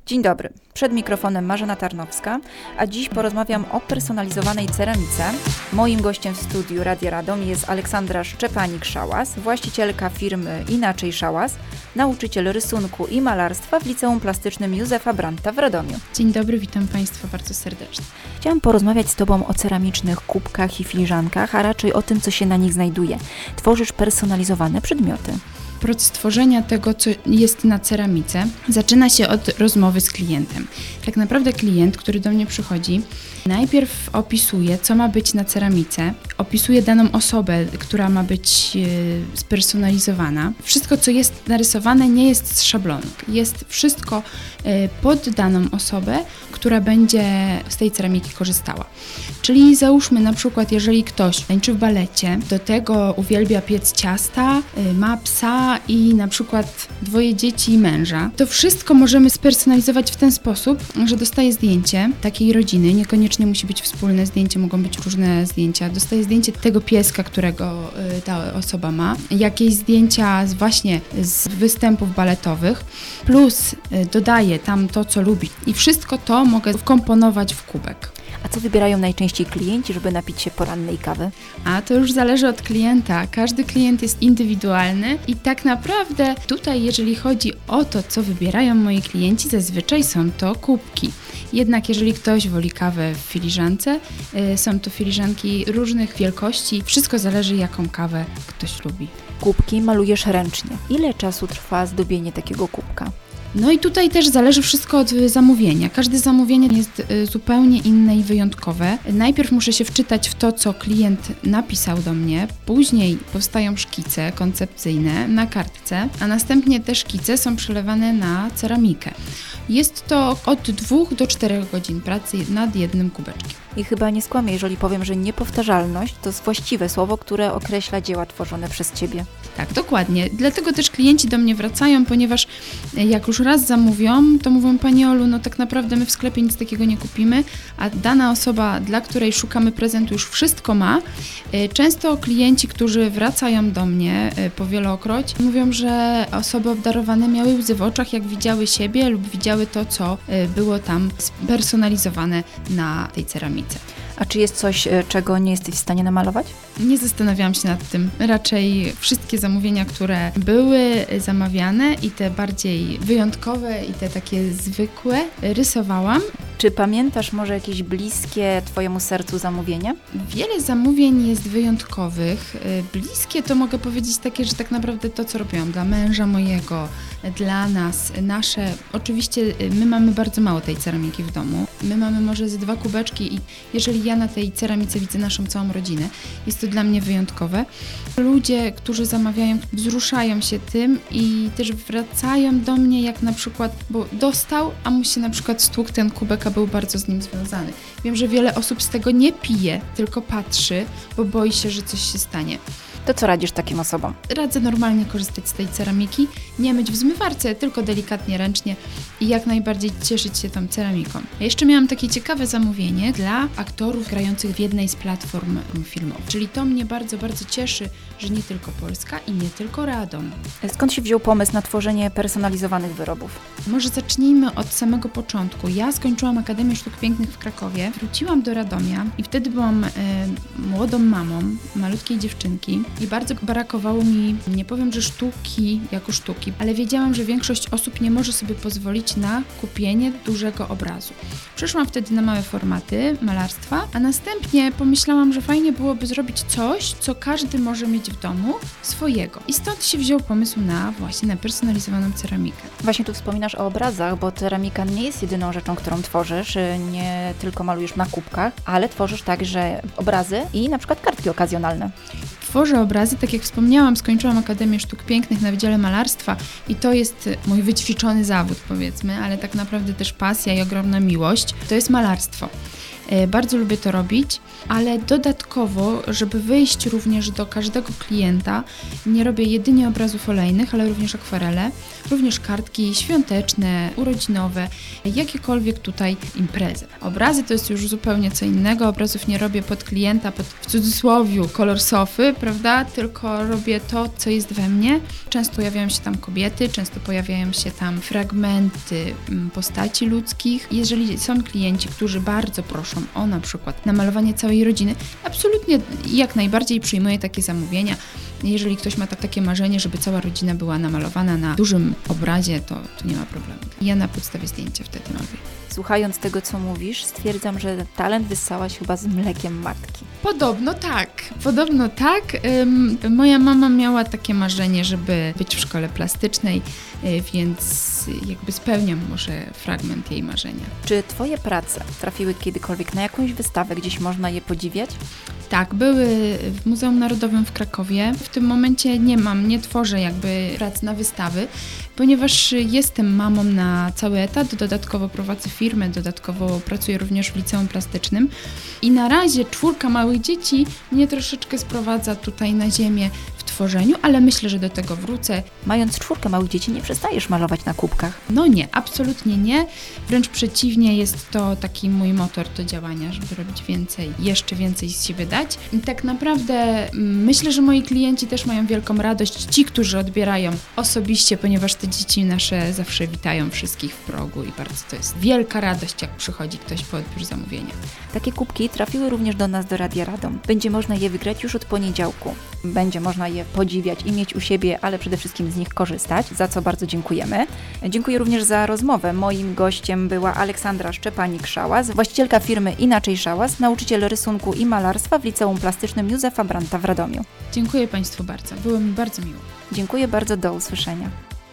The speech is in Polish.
Dzień dobry, przed mikrofonem Marzena Tarnowska, a dziś porozmawiam o personalizowanej ceramice. Moim gościem w studiu Radia Radom jest Aleksandra Szczepanik-Szałas, właścicielka firmy Inaczej Szałas, nauczyciel rysunku i malarstwa w Liceum Plastycznym Józefa Brandta w Radomiu. Dzień dobry, witam Państwa bardzo serdecznie. Chciałam porozmawiać z Tobą o ceramicznych kubkach i filiżankach, a raczej o tym, co się na nich znajduje. Tworzysz personalizowane przedmioty. Proces tworzenia tego, co jest na ceramice, zaczyna się od rozmowy z klientem. Tak naprawdę klient, który do mnie przychodzi, najpierw opisuje, co ma być na ceramice, opisuje daną osobę, która ma być spersonalizowana. Wszystko, co jest narysowane, nie jest z szablonu. Jest wszystko pod daną osobę, która będzie z tej ceramiki korzystała. Czyli załóżmy na przykład, jeżeli ktoś tańczy w balecie, do tego uwielbia piec ciasta, ma psa i na przykład 2 dzieci i męża, to wszystko możemy spersonalizować w ten sposób, że dostaje zdjęcie takiej rodziny, niekoniecznie musi być wspólne zdjęcie, mogą być różne zdjęcia, dostaje zdjęcie tego pieska, którego ta osoba ma, jakieś zdjęcia właśnie z występów baletowych, plus dodaje tam to, co lubi i wszystko to mogę wkomponować w kubek. A co wybierają najczęściej klienci, żeby napić się porannej kawy? A to już zależy od klienta. Każdy klient jest indywidualny i tak naprawdę tutaj, jeżeli chodzi o to, co wybierają moi klienci, zazwyczaj są to kubki. Jednak jeżeli ktoś woli kawę w filiżance, są to filiżanki różnych wielkości. Wszystko zależy, jaką kawę ktoś lubi. Kubki malujesz ręcznie. Ile czasu trwa zdobienie takiego kubka? No i tutaj też zależy wszystko od zamówienia. Każde zamówienie jest zupełnie inne i wyjątkowe. Najpierw muszę się wczytać w to, co klient napisał do mnie, później powstają szkice koncepcyjne na kartce, a następnie te szkice są przelewane na ceramikę. Jest to od 2 do 4 godzin pracy nad jednym kubeczkiem. I chyba nie skłamię, jeżeli powiem, że niepowtarzalność to jest właściwe słowo, które określa dzieła tworzone przez Ciebie. Tak, dokładnie. Dlatego też klienci do mnie wracają, ponieważ jak już raz zamówią, to mówią: Pani Olu, no tak naprawdę my w sklepie nic takiego nie kupimy, a dana osoba, dla której szukamy prezentu, już wszystko ma. Często klienci, którzy wracają do mnie powielokroć, mówią, że osoby obdarowane miały łzy w oczach, jak widziały siebie lub widziały to, co było tam spersonalizowane na tej ceramice. A czy jest coś, czego nie jesteś w stanie namalować? Nie zastanawiałam się nad tym. Raczej wszystkie zamówienia, które były zamawiane i te bardziej wyjątkowe i te takie zwykłe rysowałam. Czy pamiętasz może jakieś bliskie Twojemu sercu zamówienia? Wiele zamówień jest wyjątkowych. Bliskie to mogę powiedzieć takie, że tak naprawdę to, co robiłam dla męża mojego, dla nas, nasze. Oczywiście my mamy bardzo mało tej ceramiki w domu. My mamy może ze 2 kubeczki i jeżeli ja na tej ceramice widzę naszą całą rodzinę, jest to dla mnie wyjątkowe. Ludzie, którzy zamawiają, wzruszają się tym i też wracają do mnie, jak na przykład, bo dostał, a mu się na przykład stłukł ten kubek, a był bardzo z nim związany. Wiem, że wiele osób z tego nie pije, tylko patrzy, bo boi się, że coś się stanie. To co radzisz takim osobom? Radzę normalnie korzystać z tej ceramiki, nie myć w zmywarce, tylko delikatnie, ręcznie i jak najbardziej cieszyć się tą ceramiką. Ja jeszcze miałam takie ciekawe zamówienie dla aktorów grających w jednej z platform filmowych. Czyli to mnie bardzo, bardzo cieszy, że nie tylko Polska i nie tylko Radom. Skąd się wziął pomysł na tworzenie personalizowanych wyrobów? Może zacznijmy od samego początku. Ja skończyłam Akademię Sztuk Pięknych w Krakowie, wróciłam do Radomia i wtedy byłam młodą mamą malutkiej dziewczynki i bardzo brakowało mi, nie powiem, że sztuki jako sztuki, ale wiedziałam, że większość osób nie może sobie pozwolić na kupienie dużego obrazu. Przeszłam wtedy na małe formaty malarstwa, a następnie pomyślałam, że fajnie byłoby zrobić coś, co każdy może mieć w domu swojego. I stąd się wziął pomysł na personalizowaną ceramikę. Właśnie tu wspominasz o obrazach, bo ceramika nie jest jedyną rzeczą, którą tworzysz. Nie tylko malujesz na kubkach, ale tworzysz także obrazy i na przykład kartki okazjonalne. Tworzę obrazy, tak jak wspomniałam, skończyłam Akademię Sztuk Pięknych na Wydziale Malarstwa i to jest mój wyćwiczony zawód, powiedzmy, ale tak naprawdę też pasja i ogromna miłość, to jest malarstwo. Bardzo lubię to robić, ale dodatkowo, żeby wyjść również do każdego klienta, nie robię jedynie obrazów olejnych, ale również akwarele, również kartki świąteczne, urodzinowe, jakiekolwiek tutaj imprezy. Obrazy to jest już zupełnie co innego, obrazów nie robię pod klienta, w cudzysłowiu kolor sofy, prawda, tylko robię to, co jest we mnie. Często pojawiają się tam kobiety, często pojawiają się tam fragmenty postaci ludzkich. Jeżeli są klienci, którzy bardzo proszą o na przykład namalowanie całej rodziny, absolutnie jak najbardziej przyjmuję takie zamówienia. Jeżeli ktoś ma takie marzenie, żeby cała rodzina była namalowana na dużym obrazie, to nie ma problemu. Ja na podstawie zdjęcia wtedy maluję. Słuchając tego, co mówisz, stwierdzam, że talent wyssałaś chyba z mlekiem matki. Podobno tak. Moja mama miała takie marzenie, żeby być w szkole plastycznej, więc jakby spełniam może fragment jej marzenia. Czy Twoje prace trafiły kiedykolwiek na jakąś wystawę, gdzieś można je podziwiać? Tak, były w Muzeum Narodowym w Krakowie. W tym momencie nie tworzę jakby prac na wystawy, ponieważ jestem mamą na cały etat, dodatkowo prowadzę firmę, dodatkowo pracuję również w liceum plastycznym i na razie 4 małych dzieci mnie troszeczkę sprowadza tutaj na ziemię w tworzeniu, ale myślę, że do tego wrócę. Mając 4 małych dzieci, nie przestajesz malować na kubkach? No nie, absolutnie nie. Wręcz przeciwnie, jest to taki mój motor do działania, żeby robić więcej, jeszcze więcej z siebie dać. I tak naprawdę myślę, że moi klienci też mają wielką radość, ci, którzy odbierają osobiście, ponieważ te dzieci nasze zawsze witają wszystkich w progu i bardzo to jest wielka radość, jak przychodzi ktoś po odbiór zamówienia. Takie kubki trafiły również do nas do Radia Radom. Będzie można je wygrać już od poniedziałku. Będzie można je podziwiać i mieć u siebie, ale przede wszystkim z nich korzystać, za co bardzo dziękujemy. Dziękuję również za rozmowę. Moim gościem była Aleksandra Szczepanik-Szałas, właścicielka firmy Inaczej Szałas, nauczyciel rysunku i malarstwa w Liceum Plastycznym Józefa Brandta w Radomiu. Dziękuję Państwu bardzo. Było mi bardzo miło. Dziękuję bardzo, do usłyszenia.